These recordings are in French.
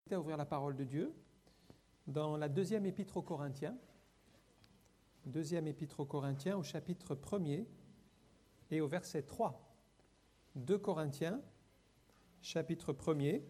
À ouvrir la parole de Dieu dans la deuxième épître aux Corinthiens, au chapitre 1er et au verset 3. 2 Corinthiens, chapitre 1er,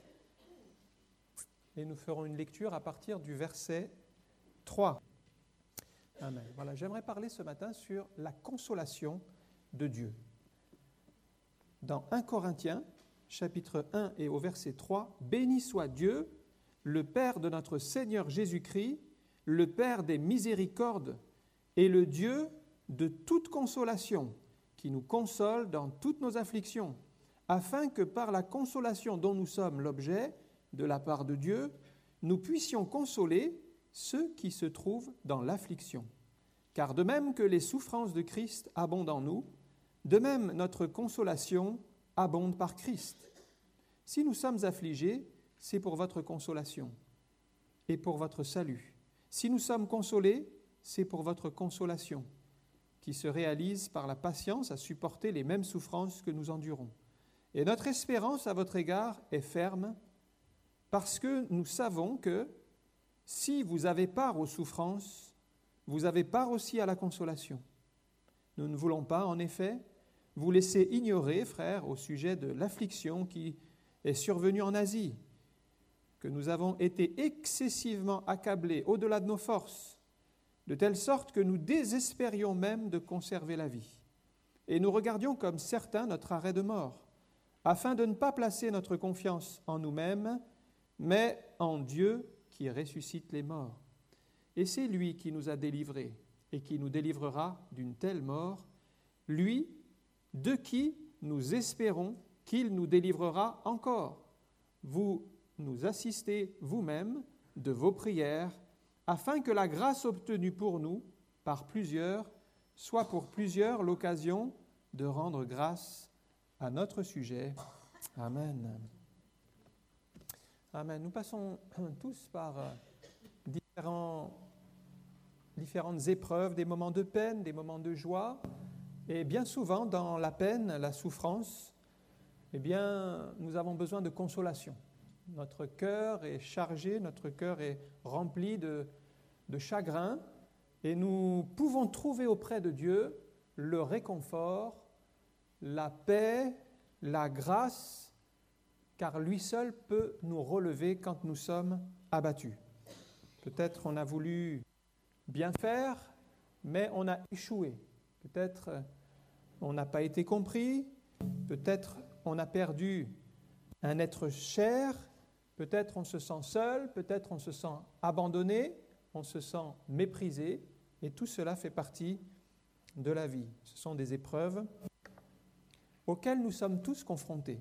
et nous ferons une lecture à partir du verset 3. Amen. Voilà, j'aimerais parler ce matin sur la consolation de Dieu. Dans 1 Corinthiens, chapitre 1 et au verset 3, « Béni soit Dieu, le Père de notre Seigneur Jésus-Christ, le Père des miséricordes et le Dieu de toute consolation, qui nous console dans toutes nos afflictions, afin que par la consolation dont nous sommes l'objet de la part de Dieu, nous puissions consoler ceux qui se trouvent dans l'affliction. Car de même que les souffrances de Christ abondent en nous, de même notre consolation abonde par Christ. Si nous sommes affligés, c'est pour votre consolation et pour votre salut. Si nous sommes consolés, c'est pour votre consolation, qui se réalise par la patience à supporter les mêmes souffrances que nous endurons. Et notre espérance à votre égard est ferme, parce que nous savons que si vous avez part aux souffrances, vous avez part aussi à la consolation. Nous ne voulons pas, en effet, vous laisser ignorer, frères, au sujet de l'affliction qui est survenue en Asie, que nous avons été excessivement accablés au-delà de nos forces, de telle sorte que nous désespérions même de conserver la vie. Et nous regardions comme certain notre arrêt de mort, afin de ne pas placer notre confiance en nous-mêmes, mais en Dieu qui ressuscite les morts. Et c'est lui qui nous a délivrés et qui nous délivrera d'une telle mort, lui de qui nous espérons qu'il nous délivrera encore. Vous nous assistez vous-même de vos prières, afin que la grâce obtenue pour nous, par plusieurs, soit pour plusieurs l'occasion de rendre grâce à notre sujet. Amen. Amen. Nous passons tous par différentes épreuves, des moments de peine, des moments de joie. Et bien souvent, dans la peine, la souffrance, eh bien, nous avons besoin de consolation. Notre cœur est chargé, notre cœur est rempli de chagrin, et nous pouvons trouver auprès de Dieu le réconfort, la paix, la grâce, car lui seul peut nous relever quand nous sommes abattus. Peut-être on a voulu bien faire, mais on a échoué. Peut-être on n'a pas été compris, peut-être on a perdu un être cher, peut-être on se sent seul, peut-être on se sent abandonné, on se sent méprisé, et tout cela fait partie de la vie. Ce sont des épreuves auxquelles nous sommes tous confrontés.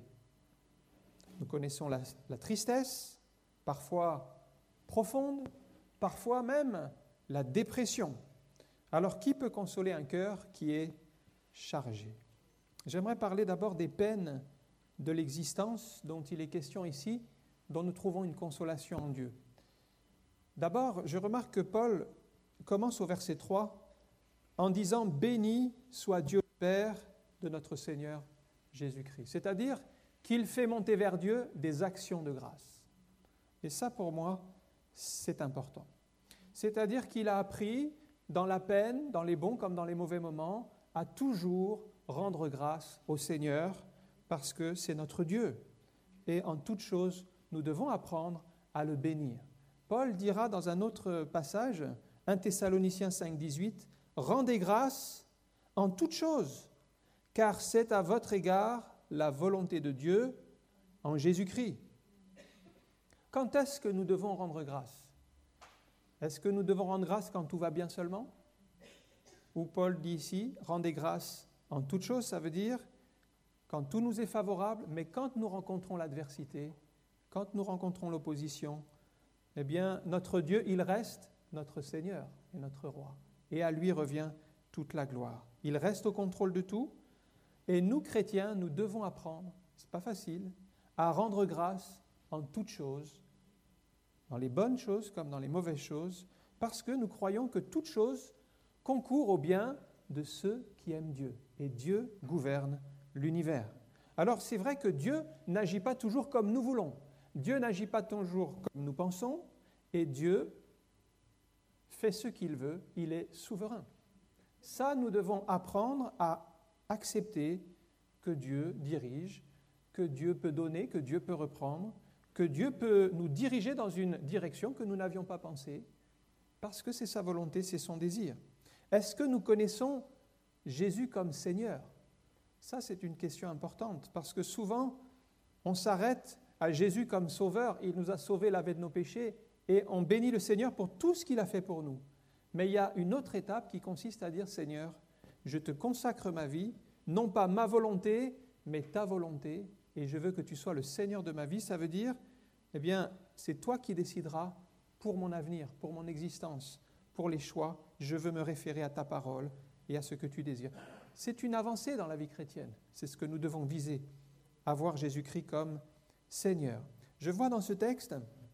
Nous connaissons la tristesse, parfois profonde, parfois même la dépression. Alors, qui peut consoler un cœur qui est chargé? J'aimerais parler d'abord des peines de l'existence dont il est question ici, dont nous trouvons une consolation en Dieu. D'abord, je remarque que Paul commence au verset 3 en disant « Béni soit Dieu le Père de notre Seigneur Jésus-Christ ». C'est-à-dire qu'il fait monter vers Dieu des actions de grâce. Et ça, pour moi, c'est important. C'est-à-dire qu'il a appris, dans la peine, dans les bons comme dans les mauvais moments, à toujours rendre grâce au Seigneur parce que c'est notre Dieu. Et en toute chose, nous devons apprendre à le bénir. Paul dira dans un autre passage, 1 Thessaloniciens 5, 18, « Rendez grâce en toute chose, car c'est à votre égard la volonté de Dieu en Jésus-Christ. » Quand est-ce que nous devons rendre grâce? Est-ce que nous devons rendre grâce quand tout va bien seulement? Ou Paul dit ici, rendez grâce en toute chose, ça veut dire quand tout nous est favorable, mais quand nous rencontrons l'adversité, quand nous rencontrons l'opposition, eh bien, notre Dieu, il reste notre Seigneur et notre Roi. Et à lui revient toute la gloire. Il reste au contrôle de tout. Et nous, chrétiens, nous devons apprendre, c'est pas facile, à rendre grâce en toutes choses, dans les bonnes choses comme dans les mauvaises choses, parce que nous croyons que toute chose concourt au bien de ceux qui aiment Dieu. Et Dieu gouverne l'univers. Alors c'est vrai que Dieu n'agit pas toujours comme nous voulons, Dieu n'agit pas toujours comme nous pensons, et Dieu fait ce qu'il veut, il est souverain. Ça, nous devons apprendre à accepter que Dieu dirige, que Dieu peut donner, que Dieu peut reprendre, que Dieu peut nous diriger dans une direction que nous n'avions pas pensée, parce que c'est sa volonté, c'est son désir. Est-ce que nous connaissons Jésus comme Seigneur? Ça, c'est une question importante, parce que souvent, on s'arrête à Jésus comme Sauveur, il nous a sauvés, lavé de nos péchés, et on bénit le Seigneur pour tout ce qu'il a fait pour nous. Mais il y a une autre étape qui consiste à dire, Seigneur, je te consacre ma vie, non pas ma volonté, mais ta volonté, et je veux que tu sois le Seigneur de ma vie. Ça veut dire, eh bien, c'est toi qui décideras pour mon avenir, pour mon existence, pour les choix. Je veux me référer à ta parole et à ce que tu désires. C'est une avancée dans la vie chrétienne. C'est ce que nous devons viser, avoir Jésus-Christ comme Seigneur. Je vois dans ce texte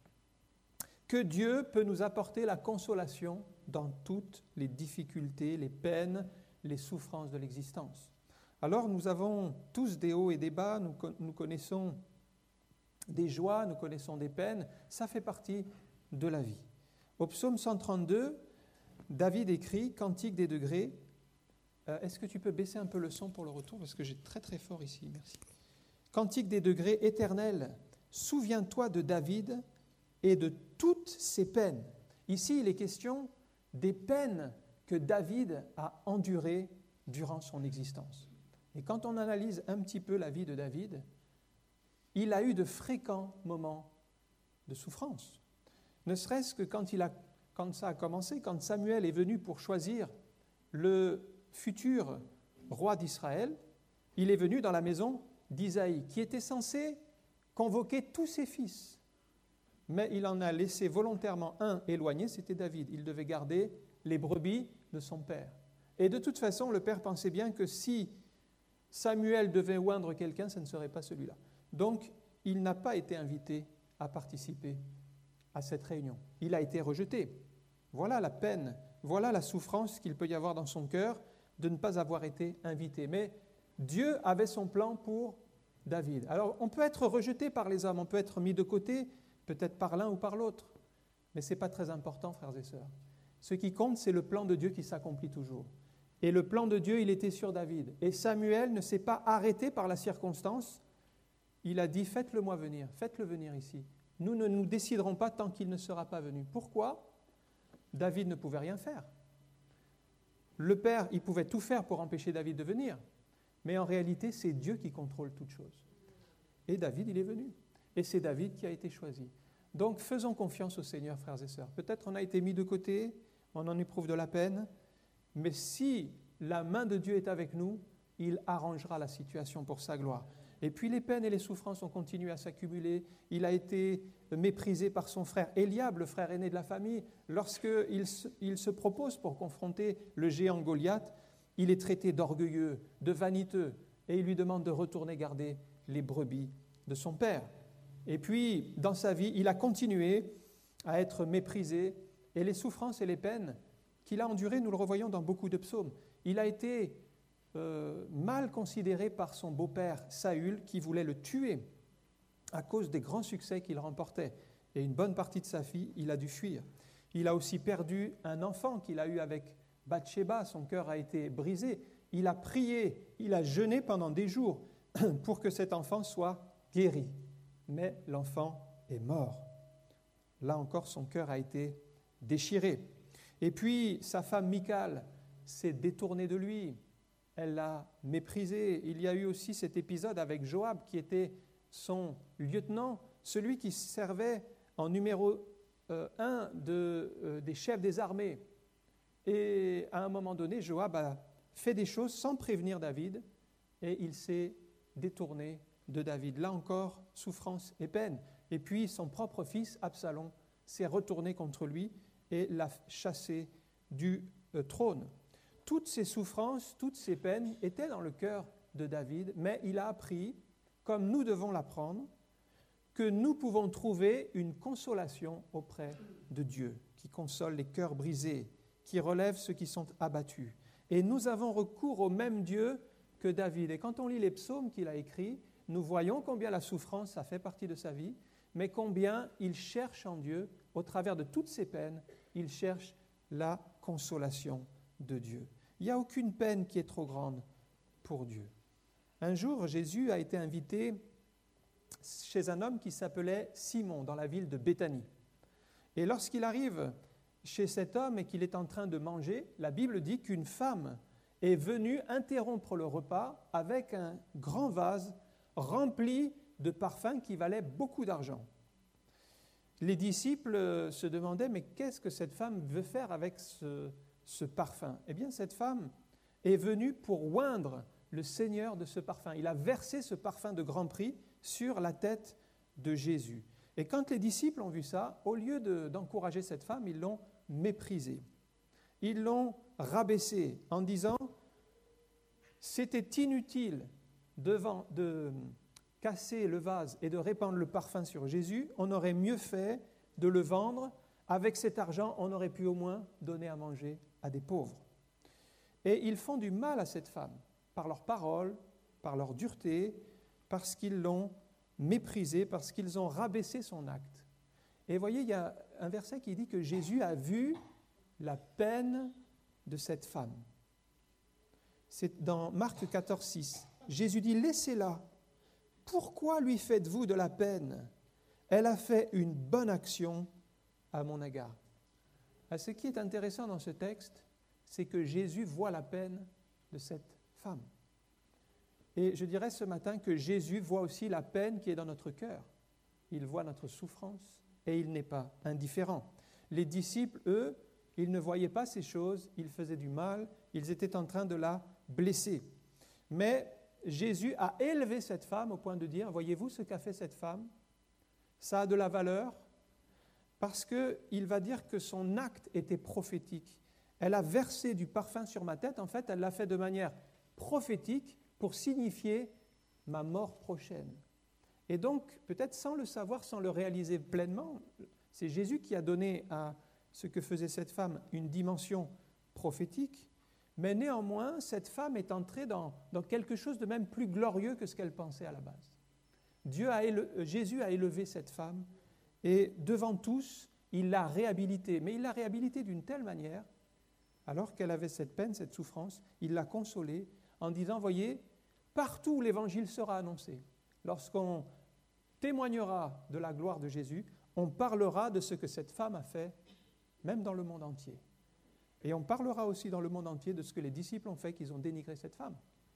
que Dieu peut nous apporter la consolation dans toutes les difficultés, les peines, les souffrances de l'existence. Alors nous avons tous des hauts et des bas, nous connaissons des joies, nous connaissons des peines, ça fait partie de la vie. Au psaume 132, David écrit « Cantique des degrés ». Est-ce que tu peux baisser un peu le son pour le retour? Parce que j'ai très très fort ici, merci. « Cantique des degrés, Éternel, souviens-toi de David et de toutes ses peines. » Ici, il est question des peines que David a endurées durant son existence. Et quand on analyse un petit peu la vie de David, il a eu de fréquents moments de souffrance. Ne serait-ce que quand ça a commencé, quand Samuel est venu pour choisir le futur roi d'Israël, il est venu dans la maison d'Isaïe, qui était censé convoquer tous ses fils. Mais il en a laissé volontairement un éloigné, c'était David. Il devait garder les brebis de son père. Et de toute façon, le père pensait bien que si Samuel devait oindre quelqu'un, ce ne serait pas celui-là. Donc, il n'a pas été invité à participer à cette réunion. Il a été rejeté. Voilà la peine, voilà la souffrance qu'il peut y avoir dans son cœur de ne pas avoir été invité. Mais Dieu avait son plan pour David. Alors, on peut être rejeté par les hommes, on peut être mis de côté, peut-être par l'un ou par l'autre. Mais ce n'est pas très important, frères et sœurs. Ce qui compte, c'est le plan de Dieu qui s'accomplit toujours. Et le plan de Dieu, il était sur David. Et Samuel ne s'est pas arrêté par la circonstance. Il a dit, faites-le-moi venir, faites-le venir ici. Nous ne nous déciderons pas tant qu'il ne sera pas venu. Pourquoi? David ne pouvait rien faire. Le père, il pouvait tout faire pour empêcher David de venir. Mais en réalité, c'est Dieu qui contrôle toutes choses. Et David, il est venu. Et c'est David qui a été choisi. Donc, faisons confiance au Seigneur, frères et sœurs. Peut-être on a été mis de côté, on en éprouve de la peine, mais si la main de Dieu est avec nous, il arrangera la situation pour sa gloire. Et puis les peines et les souffrances ont continué à s'accumuler. Il a été méprisé par son frère Éliab, le frère aîné de la famille. Lorsqu'il se propose pour confronter le géant Goliath, il est traité d'orgueilleux, de vaniteux, et il lui demande de retourner garder les brebis de son père. Et puis, dans sa vie, il a continué à être méprisé, et les souffrances et les peines qu'il a endurées, nous le revoyons dans beaucoup de psaumes. Il a été mal considéré par son beau-père Saül, qui voulait le tuer à cause des grands succès qu'il remportait. Et une bonne partie de sa vie, il a dû fuir. Il a aussi perdu un enfant qu'il a eu avec Bathsheba, son cœur a été brisé. Il a prié, il a jeûné pendant des jours pour que cet enfant soit guéri. Mais l'enfant est mort. Là encore, son cœur a été déchiré. Et puis, sa femme Michal s'est détournée de lui. Elle l'a méprisé. Il y a eu aussi cet épisode avec Joab, qui était son lieutenant, celui qui servait en numéro 1 des chefs des armées. Et à un moment donné, Joab a fait des choses sans prévenir David, et il s'est détourné de David. Là encore, souffrance et peine. Et puis, son propre fils, Absalom, s'est retourné contre lui et l'a chassé du trône. Toutes ces souffrances, toutes ces peines étaient dans le cœur de David, mais il a appris, comme nous devons l'apprendre, que nous pouvons trouver une consolation auprès de Dieu, qui console les cœurs brisés, qui relève ceux qui sont abattus. Et nous avons recours au même Dieu que David. Et quand on lit les psaumes qu'il a écrits, nous voyons combien la souffrance, ça fait partie de sa vie, mais combien il cherche en Dieu, au travers de toutes ses peines, il cherche la consolation de Dieu. Il n'y a aucune peine qui est trop grande pour Dieu. Un jour, Jésus a été invité chez un homme qui s'appelait Simon, dans la ville de Béthanie. Et lorsqu'il arrive chez cet homme et qu'il est en train de manger, la Bible dit qu'une femme est venue interrompre le repas avec un grand vase rempli de parfums qui valaient beaucoup d'argent. Les disciples se demandaient, mais qu'est-ce que cette femme veut faire avec ce parfum ? Eh bien, cette femme est venue pour oindre le Seigneur de ce parfum. Il a versé ce parfum de grand prix sur la tête de Jésus. Et quand les disciples ont vu ça, au lieu d'encourager cette femme, ils l'ont méprisée. Ils l'ont rabaissée en disant « C'était inutile de casser le vase et de répandre le parfum sur Jésus, on aurait mieux fait de le vendre. Avec cet argent, on aurait pu au moins donner à manger à des pauvres. » Et ils font du mal à cette femme, par leurs paroles, par leur dureté, parce qu'ils l'ont méprisée, parce qu'ils ont rabaissé son acte. Et vous voyez, il y a un verset qui dit que Jésus a vu la peine de cette femme. C'est dans Marc 14, 6. Jésus dit « Laissez-la. Pourquoi lui faites-vous de la peine ? Elle a fait une bonne action à mon égard. » Ce qui est intéressant dans ce texte, c'est que Jésus voit la peine de cette femme. Et je dirais ce matin que Jésus voit aussi la peine qui est dans notre cœur. Il voit notre souffrance et il n'est pas indifférent. Les disciples, eux, ils ne voyaient pas ces choses, ils faisaient du mal, ils étaient en train de la blesser. Mais Jésus a élevé cette femme au point de dire, voyez-vous ce qu'a fait cette femme ? Ça a de la valeur parce qu'il va dire que son acte était prophétique. Elle a versé du parfum sur ma tête, en fait, elle l'a fait de manière prophétique pour signifier ma mort prochaine. Et donc, peut-être sans le savoir, sans le réaliser pleinement, c'est Jésus qui a donné à ce que faisait cette femme une dimension prophétique, mais néanmoins, cette femme est entrée dans quelque chose de même plus glorieux que ce qu'elle pensait à la base. Jésus a élevé cette femme et devant tous, il l'a réhabilitée. Mais il l'a réhabilitée d'une telle manière, alors qu'elle avait cette peine, cette souffrance, il l'a consolée en disant, voyez, partout où l'Évangile sera annoncé, lorsqu'on témoignera de la gloire de Jésus, on parlera de ce que cette femme a fait, même dans le monde entier. Et on parlera aussi dans le monde entier de ce que les disciples ont fait, qu'ils ont dénigré cette femme.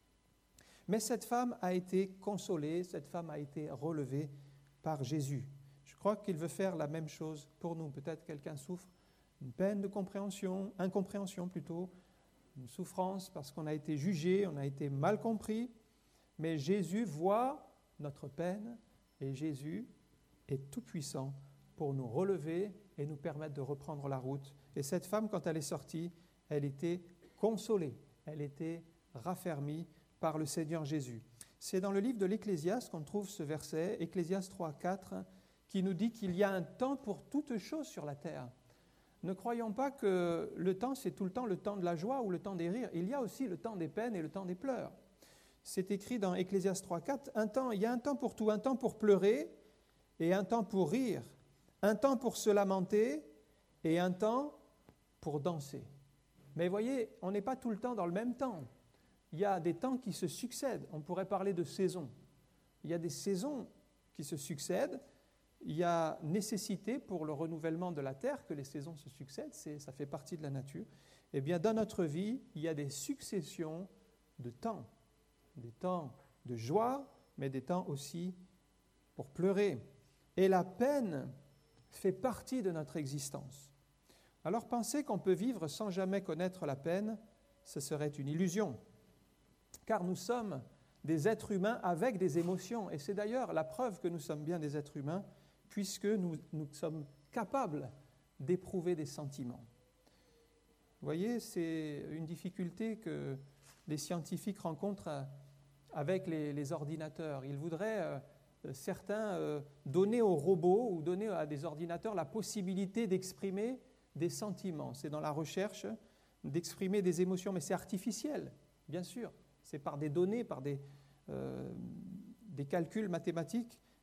Mais cette femme a été consolée, cette femme a été relevée par Jésus. Je crois qu'il veut faire la même chose pour nous. Peut-être quelqu'un souffre une peine de incompréhension plutôt, une souffrance parce qu'on a été jugé, on a été mal compris. Mais Jésus voit notre peine et Jésus est tout-puissant pour nous relever et nous permettre de reprendre la route. Et cette femme, quand elle est sortie, elle était consolée, elle était raffermie par le Seigneur Jésus. C'est dans le livre de l'Ecclésiaste qu'on trouve ce verset, Ecclésiaste 3, 4, qui nous dit qu'il y a un temps pour toutes choses sur la terre. Ne croyons pas que le temps, c'est tout le temps le temps de la joie ou le temps des rires. Il y a aussi le temps des peines et le temps des pleurs. C'est écrit dans Ecclésiaste 3, 4, il y a un temps pour tout, un temps pour pleurer et un temps pour rire, un temps pour se lamenter et un temps pour danser. Mais voyez, on n'est pas tout le temps dans le même temps. Il y a des temps qui se succèdent. On pourrait parler de saisons. Il y a des saisons qui se succèdent. Il y a nécessité pour le renouvellement de la terre que les saisons se succèdent. Ça fait partie de la nature. Eh bien, dans notre vie, il y a des successions de temps. Des temps de joie, mais des temps aussi pour pleurer. Et la peine fait partie de notre existence. Alors, penser qu'on peut vivre sans jamais connaître la peine, ce serait une illusion. Car nous sommes des êtres humains avec des émotions. Et c'est d'ailleurs la preuve que nous sommes bien des êtres humains, puisque nous sommes capables d'éprouver des sentiments. Vous voyez, c'est une difficulté que les scientifiques rencontrent avec les ordinateurs. Ils voudraient, certains, donner aux robots ou donner à des ordinateurs la possibilité d'exprimer des sentiments. C'est dans la recherche d'exprimer des émotions, mais c'est artificiel, bien sûr. C'est par des données, par des calculs mathématiques,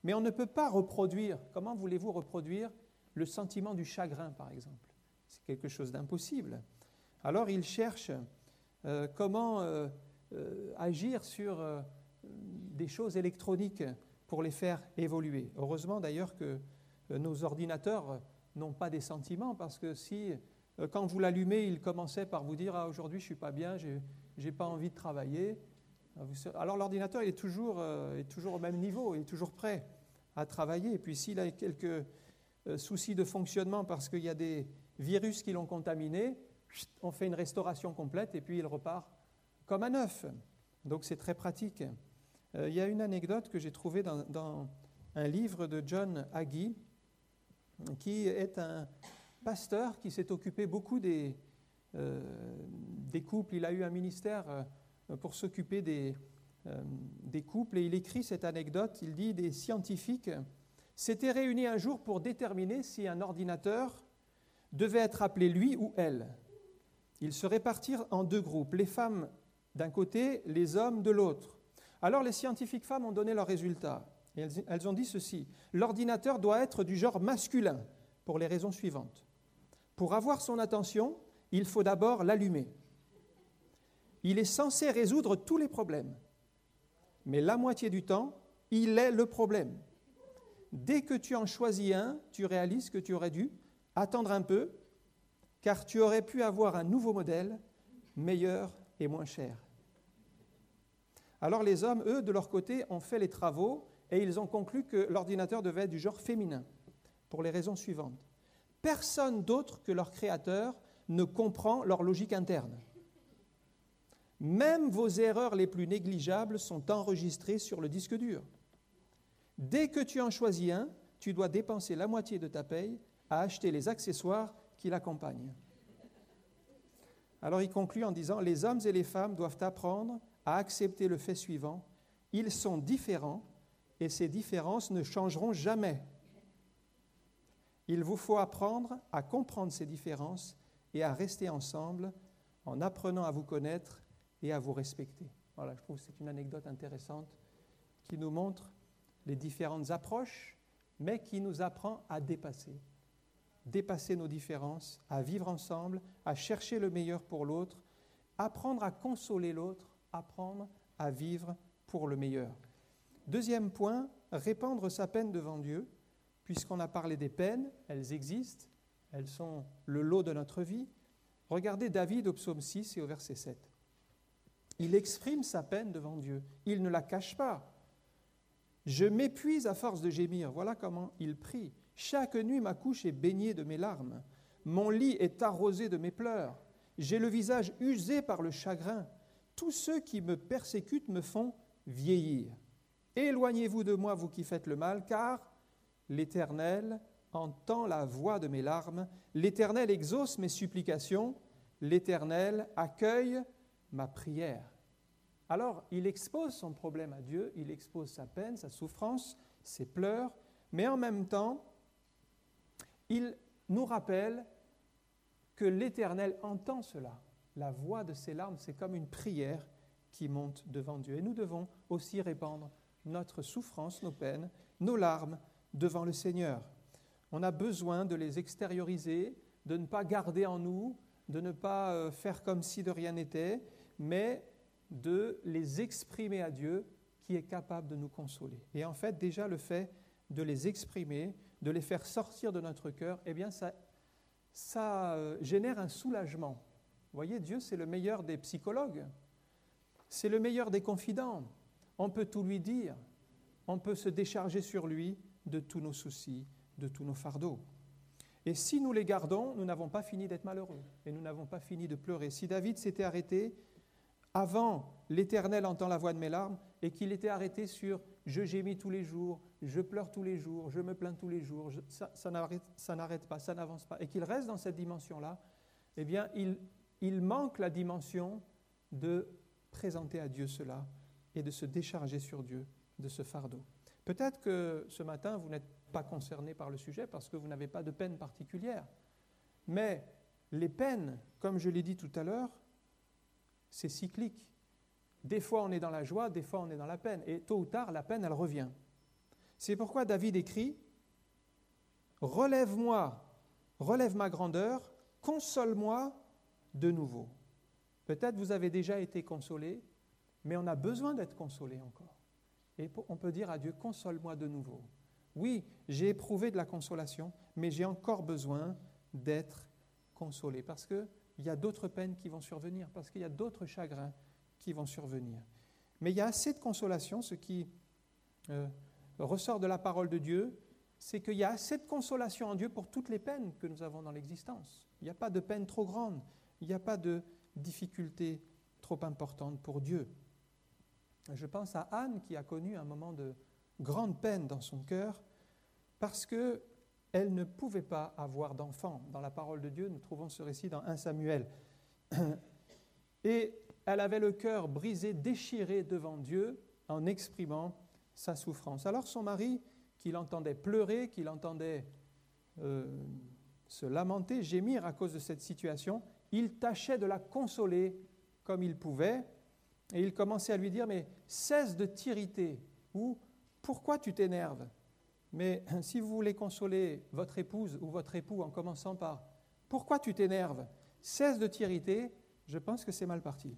Mais on ne peut pas reproduire. Comment voulez-vous reproduire le sentiment du chagrin, par exemple? C'est quelque chose d'impossible. Alors il cherche comment agir sur des choses électroniques pour les faire évoluer. Heureusement d'ailleurs que nos ordinateurs n'ont pas des sentiments, parce que si, quand vous l'allumez, il commençait par vous dire « Ah, aujourd'hui je ne suis pas bien, je n'ai pas envie de travailler », alors l'ordinateur il est toujours au même niveau, il est toujours prêt à travailler. Et puis s'il a quelques soucis de fonctionnement parce qu'il y a des virus qui l'ont contaminé, on fait une restauration complète et puis il repart comme à neuf. Donc c'est très pratique. Il y a une anecdote que j'ai trouvée dans un livre de John Hagee, qui est un pasteur qui s'est occupé beaucoup des couples. Il a eu un ministère pour s'occuper des couples, et il écrit cette anecdote. Il dit: des scientifiques s'étaient réunis un jour pour déterminer si un ordinateur devait être appelé lui ou elle. Ils se répartirent en deux groupes, les femmes d'un côté, les hommes de l'autre. Alors les scientifiques femmes ont donné leurs résultats. Et elles ont dit ceci: l'ordinateur doit être du genre masculin pour les raisons suivantes. Pour avoir son attention, il faut d'abord l'allumer. Il est censé résoudre tous les problèmes, mais la moitié du temps, il est le problème. Dès que tu en choisis un, tu réalises que tu aurais dû attendre un peu, car tu aurais pu avoir un nouveau modèle, meilleur et moins cher. Alors les hommes, eux, de leur côté, ont fait les travaux et ils ont conclu que l'ordinateur devait être du genre féminin, pour les raisons suivantes. Personne d'autre que leur créateur ne comprend leur logique interne. Même vos erreurs les plus négligeables sont enregistrées sur le disque dur. Dès que tu en choisis un, tu dois dépenser la moitié de ta paye à acheter les accessoires qui l'accompagnent. Alors il conclut en disant: les hommes et les femmes doivent apprendre à accepter le fait suivant: ils sont différents et ces différences ne changeront jamais. Il vous faut apprendre à comprendre ces différences et à rester ensemble en apprenant à vous connaître et à vous respecter. Voilà, je trouve que c'est une anecdote intéressante qui nous montre les différentes approches, mais qui nous apprend à dépasser nos différences, à vivre ensemble, à chercher le meilleur pour l'autre, apprendre à consoler l'autre, apprendre à vivre pour le meilleur. Deuxième point, répandre sa peine devant Dieu, puisqu'on a parlé des peines, elles existent, elles sont le lot de notre vie. Regardez David au psaume 6 et au verset 7. Il exprime sa peine devant Dieu, il ne la cache pas. Je m'épuise à force de gémir, voilà comment il prie. Chaque nuit, ma couche est baignée de mes larmes. Mon lit est arrosé de mes pleurs. J'ai le visage usé par le chagrin. Tous ceux qui me persécutent me font vieillir. Éloignez-vous de moi, vous qui faites le mal, car l'Éternel entend la voix de mes larmes. L'Éternel exauce mes supplications. L'Éternel accueille ma prière. Alors, il expose son problème à Dieu, il expose sa peine, sa souffrance, ses pleurs, mais en même temps, il nous rappelle que l'Éternel entend cela. La voix de ses larmes, c'est comme une prière qui monte devant Dieu. Et nous devons aussi répandre notre souffrance, nos peines, nos larmes devant le Seigneur. On a besoin de les extérioriser, de ne pas garder en nous, de ne pas faire comme si de rien n'était, mais de les exprimer à Dieu qui est capable de nous consoler. Et en fait, déjà le fait de les exprimer, de les faire sortir de notre cœur, eh bien ça génère un soulagement. Vous voyez, Dieu, c'est le meilleur des psychologues, c'est le meilleur des confidents. On peut tout lui dire, on peut se décharger sur lui de tous nos soucis, de tous nos fardeaux. Et si nous les gardons, nous n'avons pas fini d'être malheureux et nous n'avons pas fini de pleurer. Si David s'était arrêté avant « l'Éternel entend la voix de mes larmes » et qu'il était arrêté sur « je gémis tous les jours, je pleure tous les jours, je me plains tous les jours », ça n'arrête pas, ça n'avance pas, et qu'il reste dans cette dimension-là, eh bien, il manque la dimension de présenter à Dieu cela et de se décharger sur Dieu de ce fardeau. Peut-être que ce matin, vous n'êtes pas concerné par le sujet parce que vous n'avez pas de peine particulière, mais les peines, comme je l'ai dit tout à l'heure, c'est cyclique. Des fois, on est dans la joie, des fois, on est dans la peine. Et tôt ou tard, la peine, elle revient. C'est pourquoi David écrit « Relève-moi, relève ma grandeur, console-moi de nouveau. » Peut-être vous avez déjà été consolé, mais on a besoin d'être consolé encore. Et on peut dire à Dieu « Console-moi de nouveau. » Oui, j'ai éprouvé de la consolation, mais j'ai encore besoin d'être consolé parce qu'il y a d'autres peines qui vont survenir, parce qu'il y a d'autres chagrins qui vont survenir. Mais il y a assez de consolation. Ce qui ressort de la parole de Dieu, c'est qu'il y a assez de consolation en Dieu pour toutes les peines que nous avons dans l'existence. Il n'y a pas de peine trop grande, il n'y a pas de difficulté trop importante pour Dieu. Je pense à Anne qui a connu un moment de grande peine dans son cœur parce qu'elle ne pouvait pas avoir d'enfant. Dans la parole de Dieu, nous trouvons ce récit dans 1 Samuel. Et elle avait le cœur brisé, déchiré devant Dieu en exprimant sa souffrance. Alors son mari, qui l'entendait pleurer, qui l'entendait se lamenter, gémir à cause de cette situation, il tâchait de la consoler comme il pouvait, et il commençait à lui dire « Mais cesse de t'irriter » ou « Pourquoi tu t'énerves ?» Mais si vous voulez consoler votre épouse ou votre époux en commençant par « Pourquoi tu t'énerves ?» Cesse de t'irriter, je pense que c'est mal parti.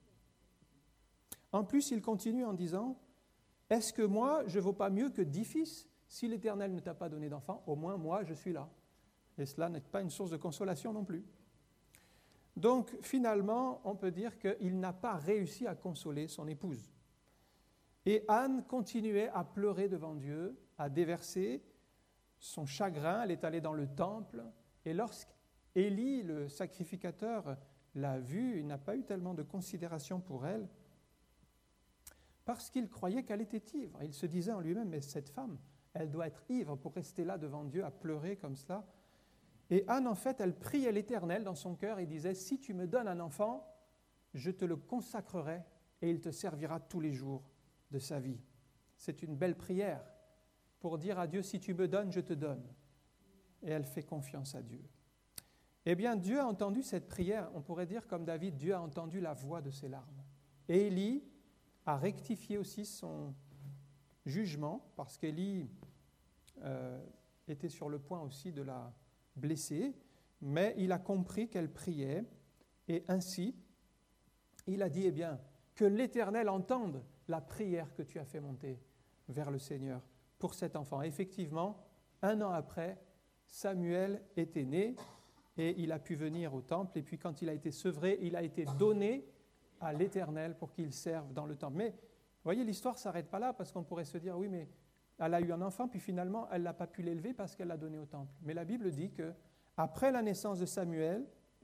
En plus, il continue en disant « Est-ce que moi, je ne vaux pas mieux que 10 fils ? Si l'Éternel ne t'a pas donné d'enfant, au moins moi, je suis là. » Et cela n'est pas une source de consolation non plus. Donc, finalement, on peut dire qu'il n'a pas réussi à consoler son épouse. Et Anne continuait à pleurer devant Dieu, à déverser son chagrin. Elle est allée dans le temple, et lorsqu'Élie, le sacrificateur, l'a vue, il n'a pas eu tellement de considération pour elle, parce qu'il croyait qu'elle était ivre. Il se disait en lui-même, mais cette femme, elle doit être ivre pour rester là devant Dieu, à pleurer comme cela. Et Anne, en fait, elle priait l'Éternel dans son cœur et disait « Si tu me donnes un enfant, je te le consacrerai et il te servira tous les jours de sa vie. » C'est une belle prière pour dire à Dieu « Si tu me donnes, je te donne. » Et elle fait confiance à Dieu. Eh bien, Dieu a entendu cette prière. On pourrait dire comme David, Dieu a entendu la voix de ses larmes. Et Élie a rectifié aussi son jugement parce qu'Élie était sur le point aussi de la blessée, mais il a compris qu'elle priait et ainsi, il a dit, eh bien, que l'Éternel entende la prière que tu as fait monter vers le Seigneur pour cet enfant. Et effectivement, 1 an après, Samuel était né et il a pu venir au temple et puis quand il a été sevré, il a été donné à l'Éternel pour qu'il serve dans le temple. Mais, vous voyez, l'histoire ne s'arrête pas là parce qu'on pourrait se dire, oui, mais elle a eu un enfant, puis finalement, elle n'a pas pu l'élever parce qu'elle l'a donné au temple. Mais la Bible dit qu'après la naissance de Samuel,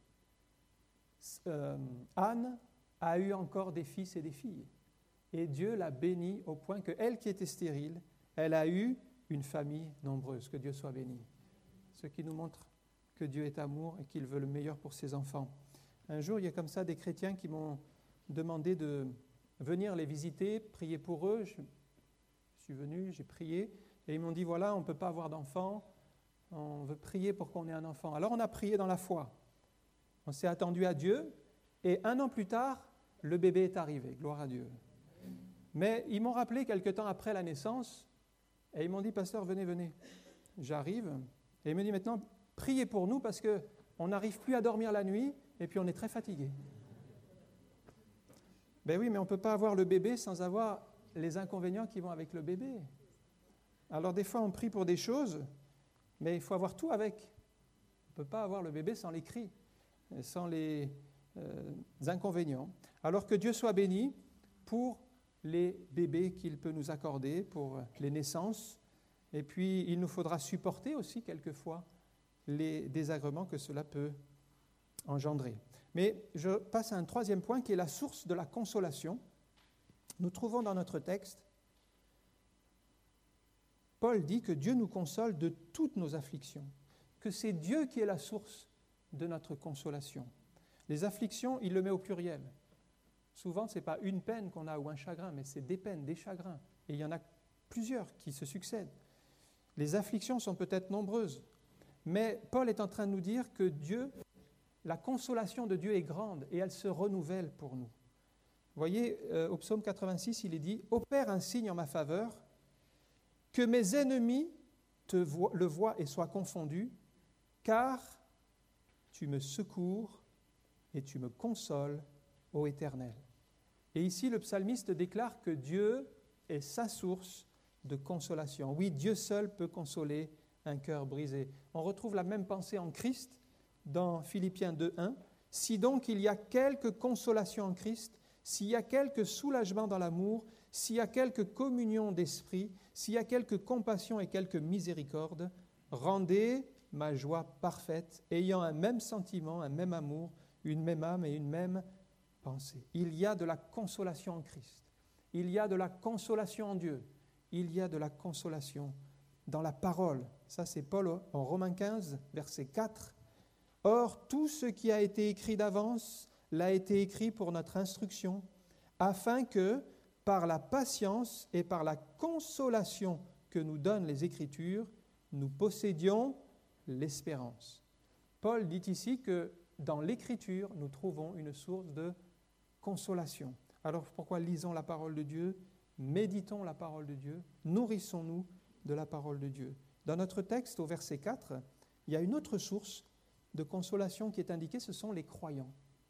Anne a eu encore des fils et des filles. Et Dieu l'a bénie au point qu'elle qui était stérile, elle a eu une famille nombreuse. Que Dieu soit béni. Ce qui nous montre que Dieu est amour et qu'il veut le meilleur pour ses enfants. Un jour, il y a comme ça des chrétiens qui m'ont demandé de venir les visiter, prier pour eux. Je suis venu, j'ai prié, et ils m'ont dit, voilà, on ne peut pas avoir d'enfant, on veut prier pour qu'on ait un enfant. Alors on a prié dans la foi. On s'est attendu à Dieu, et 1 an plus tard, le bébé est arrivé, gloire à Dieu. Mais ils m'ont rappelé quelque temps après la naissance, et ils m'ont dit, pasteur, venez. J'arrive, et il me dit maintenant, priez pour nous parce qu'on n'arrive plus à dormir la nuit, et puis on est très fatigué. Ben oui, mais on ne peut pas avoir le bébé sans avoir les inconvénients qui vont avec le bébé. Alors des fois, on prie pour des choses, mais il faut avoir tout avec. On ne peut pas avoir le bébé sans les cris, sans les inconvénients. Alors que Dieu soit béni pour les bébés qu'il peut nous accorder, pour les naissances. Et puis, il nous faudra supporter aussi quelquefois les désagréments que cela peut engendrer. Mais je passe à un 3e point qui est la source de la consolation. Nous trouvons dans notre texte, Paul dit que Dieu nous console de toutes nos afflictions, que c'est Dieu qui est la source de notre consolation. Les afflictions, il le met au pluriel. Souvent, ce n'est pas une peine qu'on a ou un chagrin, mais c'est des peines, des chagrins. Et il y en a plusieurs qui se succèdent. Les afflictions sont peut-être nombreuses, mais Paul est en train de nous dire que Dieu, la consolation de Dieu est grande et elle se renouvelle pour nous. Vous voyez, au psaume 86, il est dit « Opère un signe en ma faveur que mes ennemis le voient et soient confondus, car tu me secours et tu me consoles, ô Éternel. Et ici, le psalmiste déclare que Dieu est sa source de consolation. Oui, Dieu seul peut consoler un cœur brisé. On retrouve la même pensée en Christ dans Philippiens 2:1. Si donc il y a quelque consolation en Christ, s'il y a quelque soulagement dans l'amour, s'il y a quelque communion d'esprit, s'il y a quelque compassion et quelque miséricorde, rendez ma joie parfaite, ayant un même sentiment, un même amour, une même âme et une même pensée. Il y a de la consolation en Christ. Il y a de la consolation en Dieu. Il y a de la consolation dans la parole. Ça, c'est Paul en Romains 15, verset 4. « Or, tout ce qui a été écrit d'avance l'a été écrit pour notre instruction, afin que, par la patience et par la consolation que nous donnent les Écritures, nous possédions l'espérance. » Paul dit ici que dans l'Écriture, nous trouvons une source de consolation. Alors pourquoi lisons la parole de Dieu, méditons la parole de Dieu, nourrissons-nous de la parole de Dieu. Dans notre texte, au verset 4, il y a une autre source de consolation qui est indiquée, ce sont les croyants.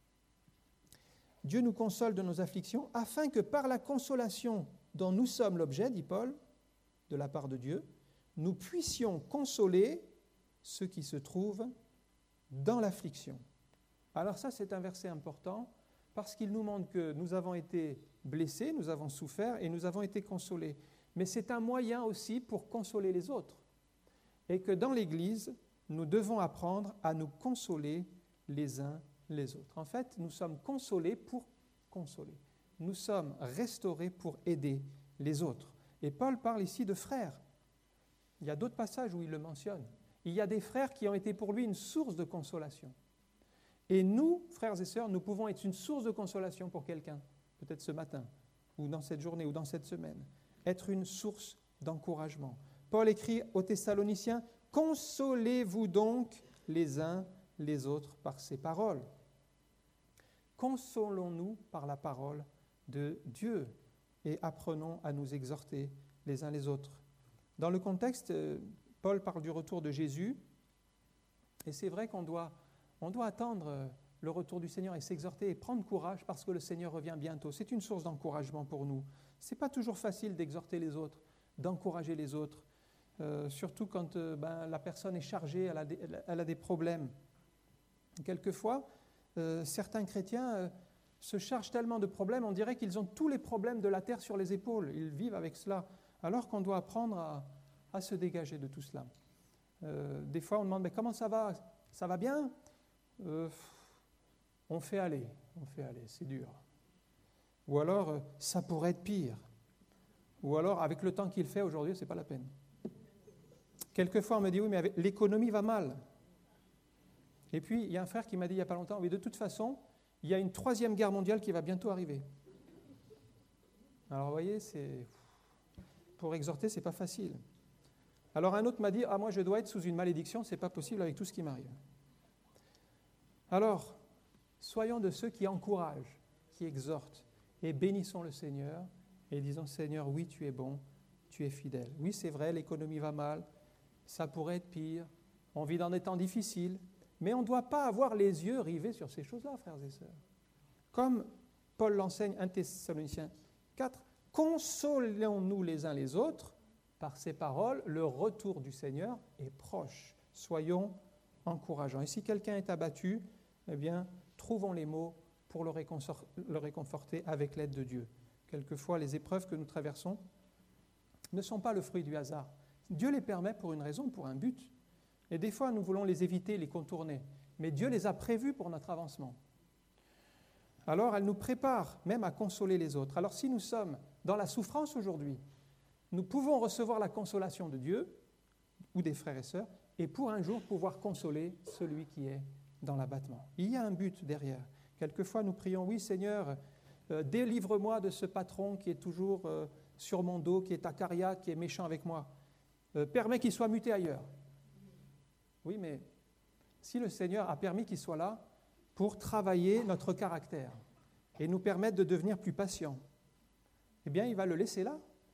Dieu nous console de nos afflictions afin que par la consolation dont nous sommes l'objet, dit Paul, de la part de Dieu, nous puissions consoler ceux qui se trouvent dans l'affliction. Alors ça, c'est un verset important parce qu'il nous montre que nous avons été blessés, nous avons souffert et nous avons été consolés. Mais c'est un moyen aussi pour consoler les autres. Et que dans l'Église, nous devons apprendre à nous consoler les uns les autres. En fait, nous sommes consolés pour consoler. Nous sommes restaurés pour aider les autres. Et Paul parle ici de frères. Il y a d'autres passages où il le mentionne. Il y a des frères qui ont été pour lui une source de consolation. Et nous, frères et sœurs, nous pouvons être une source de consolation pour quelqu'un, peut-être ce matin, ou dans cette journée, ou dans cette semaine. Être une source d'encouragement. Paul écrit aux Thessaloniciens, « Consolez-vous donc les uns les autres par ces paroles. » Consolons-nous par la parole de Dieu et apprenons à nous exhorter les uns les autres. Dans le contexte, Paul parle du retour de Jésus et c'est vrai qu'on doit attendre le retour du Seigneur et s'exhorter et prendre courage parce que le Seigneur revient bientôt. C'est une source d'encouragement pour nous. Ce n'est pas toujours facile d'exhorter les autres, d'encourager les autres, surtout quand la personne est chargée, elle a des problèmes. Quelquefois, certains chrétiens se chargent tellement de problèmes, on dirait qu'ils ont tous les problèmes de la terre sur les épaules. Ils vivent avec cela, alors qu'on doit apprendre à se dégager de tout cela. Des fois, on demande, mais comment ça va ? Ça va bien ? On fait aller, c'est dur. Ou alors, ça pourrait être pire. Ou alors, avec le temps qu'il fait aujourd'hui, ce n'est pas la peine. Quelquefois, on me dit, oui, mais l'économie va mal. Et puis, il y a un frère qui m'a dit il n'y a pas longtemps, oui, de toute façon, il y a une 3e guerre mondiale qui va bientôt arriver. Alors, vous voyez, pour exhorter, ce n'est pas facile. Alors, un autre m'a dit, moi, je dois être sous une malédiction, ce n'est pas possible avec tout ce qui m'arrive. Alors, soyons de ceux qui encouragent, qui exhortent, et bénissons le Seigneur, et disons, Seigneur, oui, tu es bon, tu es fidèle. Oui, c'est vrai, l'économie va mal, ça pourrait être pire, on vit dans des temps difficiles, mais on ne doit pas avoir les yeux rivés sur ces choses-là, frères et sœurs. Comme Paul l'enseigne, 1 Thessaloniciens 4, consolons-nous les uns les autres par ces paroles, le retour du Seigneur est proche. Soyons encourageants. Et si quelqu'un est abattu, eh bien, trouvons les mots pour le réconforter avec l'aide de Dieu. Quelquefois, les épreuves que nous traversons ne sont pas le fruit du hasard. Dieu les permet pour une raison, pour un but. Et des fois, nous voulons les éviter, les contourner. Mais Dieu les a prévus pour notre avancement. Alors, elle nous prépare même à consoler les autres. Alors, si nous sommes dans la souffrance aujourd'hui, nous pouvons recevoir la consolation de Dieu ou des frères et sœurs et pour un jour pouvoir consoler celui qui est dans l'abattement. Il y a un but derrière. Quelquefois, nous prions, oui Seigneur, délivre-moi de ce patron qui est toujours sur mon dos, qui est acariâtre, qui est méchant avec moi. Permets qu'il soit muté ailleurs. Oui, mais si le Seigneur a permis qu'il soit là pour travailler notre caractère et nous permettre de devenir plus patients, eh bien, il va le laisser là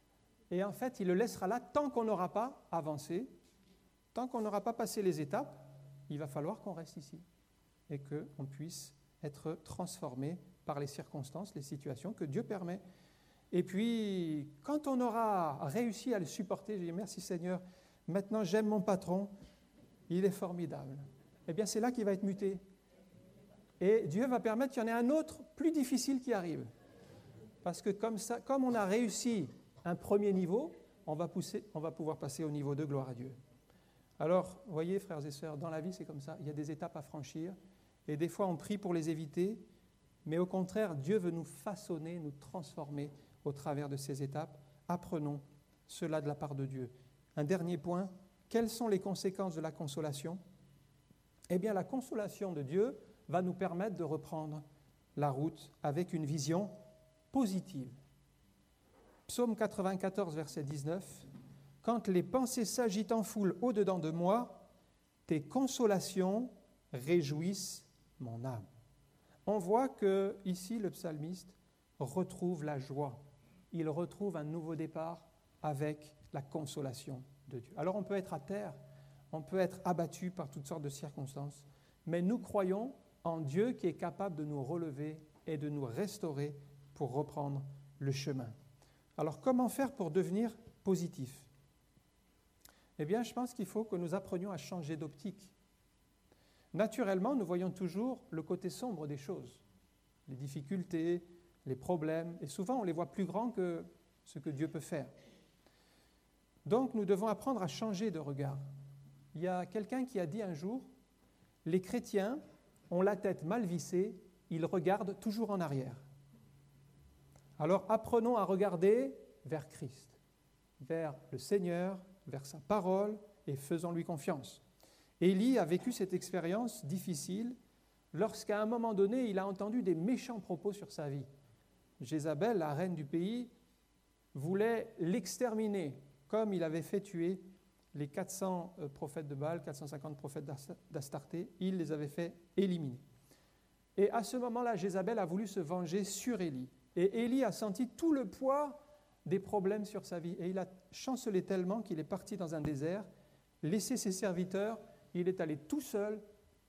Et en fait, il le laissera là tant qu'on n'aura pas avancé, tant qu'on n'aura pas passé les étapes, il va falloir qu'on reste ici et qu'on puisse être transformé par les circonstances, les situations que Dieu permet. Et puis, quand on aura réussi à le supporter, je dis merci Seigneur, maintenant j'aime mon patron, il est formidable. Eh bien, c'est là qu'il va être muté. Et Dieu va permettre qu'il y en ait un autre plus difficile qui arrive. Parce que comme on a réussi un premier niveau, on va pouvoir passer au niveau 2, gloire à Dieu. Alors, vous voyez, frères et sœurs, dans la vie, c'est comme ça. Il y a des étapes à franchir. Et des fois, on prie pour les éviter. Mais au contraire, Dieu veut nous façonner, nous transformer au travers de ces étapes. Apprenons cela de la part de Dieu. Un dernier point, quelles sont les conséquences de la consolation ? Eh bien, la consolation de Dieu va nous permettre de reprendre la route avec une vision positive. Psaume 94, verset 19. « Quand les pensées s'agitent en foule au-dedans de moi, tes consolations réjouissent mon âme. » On voit que ici le psalmiste retrouve la joie. Il retrouve un nouveau départ avec la consolation de Dieu. Alors on peut être à terre, on peut être abattu par toutes sortes de circonstances, mais nous croyons en Dieu qui est capable de nous relever et de nous restaurer pour reprendre le chemin. Alors comment faire pour devenir positif ? Eh bien, je pense qu'il faut que nous apprenions à changer d'optique. Naturellement, nous voyons toujours le côté sombre des choses, les difficultés, les problèmes, et souvent on les voit plus grands que ce que Dieu peut faire. Donc nous devons apprendre à changer de regard. Il y a quelqu'un qui a dit un jour, les chrétiens ont la tête mal vissée, ils regardent toujours en arrière. Alors apprenons à regarder vers Christ, vers le Seigneur, vers sa parole, et faisons-lui confiance. Élie a vécu cette expérience difficile lorsqu'à un moment donné, il a entendu des méchants propos sur sa vie. Jézabel, la reine du pays, voulait l'exterminer, comme il avait fait tuer les 400 prophètes de Baal, 450 prophètes d'Astarté, il les avait fait éliminer. Et à ce moment-là, Jézabel a voulu se venger sur Élie. Et Élie a senti tout le poids des problèmes sur sa vie. Et il a chancelé tellement qu'il est parti dans un désert, laissé ses serviteurs, il est allé tout seul,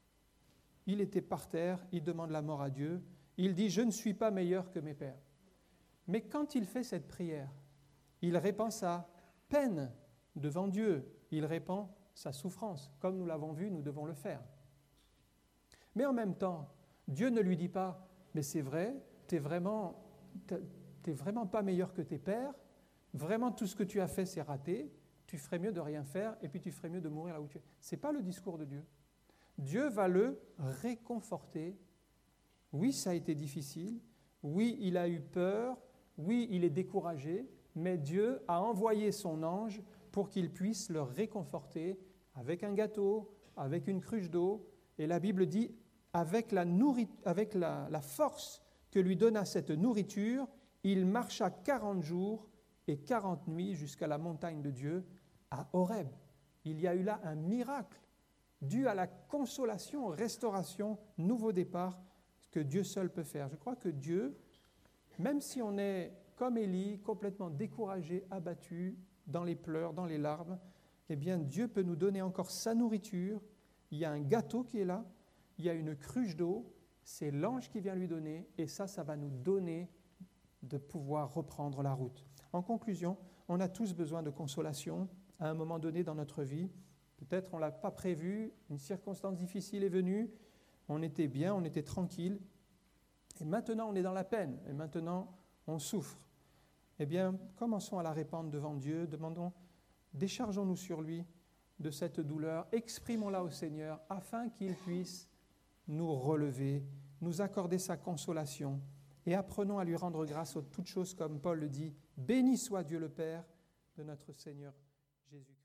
il était par terre, il demande la mort à Dieu, il dit « Je ne suis pas meilleur que mes pères ». Mais quand il fait cette prière, il répand sa peine devant Dieu, il répand sa souffrance. Comme nous l'avons vu, nous devons le faire. Mais en même temps, Dieu ne lui dit pas « Mais c'est vrai, t'es vraiment pas meilleur que tes pères, vraiment tout ce que tu as fait c'est raté, tu ferais mieux de rien faire et puis tu ferais mieux de mourir là où tu es. » Ce n'est pas le discours de Dieu. Dieu va le réconforter. Oui, ça a été difficile. Oui, il a eu peur. Oui, il est découragé. Mais Dieu a envoyé son ange pour qu'il puisse le réconforter avec un gâteau, avec une cruche d'eau. Et la Bible dit, avec la force que lui donna cette nourriture, il marcha 40 jours et 40 nuits jusqu'à la montagne de Dieu, à Horeb. Il y a eu là un miracle dû à la consolation, restauration, nouveau départ que Dieu seul peut faire. Je crois que Dieu, même si on est comme Élie, complètement découragé, abattu, dans les pleurs, dans les larmes, eh bien Dieu peut nous donner encore sa nourriture. Il y a un gâteau qui est là, il y a une cruche d'eau, c'est l'ange qui vient lui donner, et ça va nous donner de pouvoir reprendre la route. En conclusion, on a tous besoin de consolation à un moment donné dans notre vie. Peut-être on ne l'a pas prévu, une circonstance difficile est venue, on était bien, on était tranquille, et maintenant on est dans la peine, et maintenant on souffre. Eh bien, commençons à la répandre devant Dieu, déchargeons-nous sur lui de cette douleur, exprimons-la au Seigneur afin qu'il puisse nous relever, nous accorder sa consolation et apprenons à lui rendre grâce aux toutes choses comme Paul le dit. Béni soit Dieu le Père de notre Seigneur Jésus-Christ.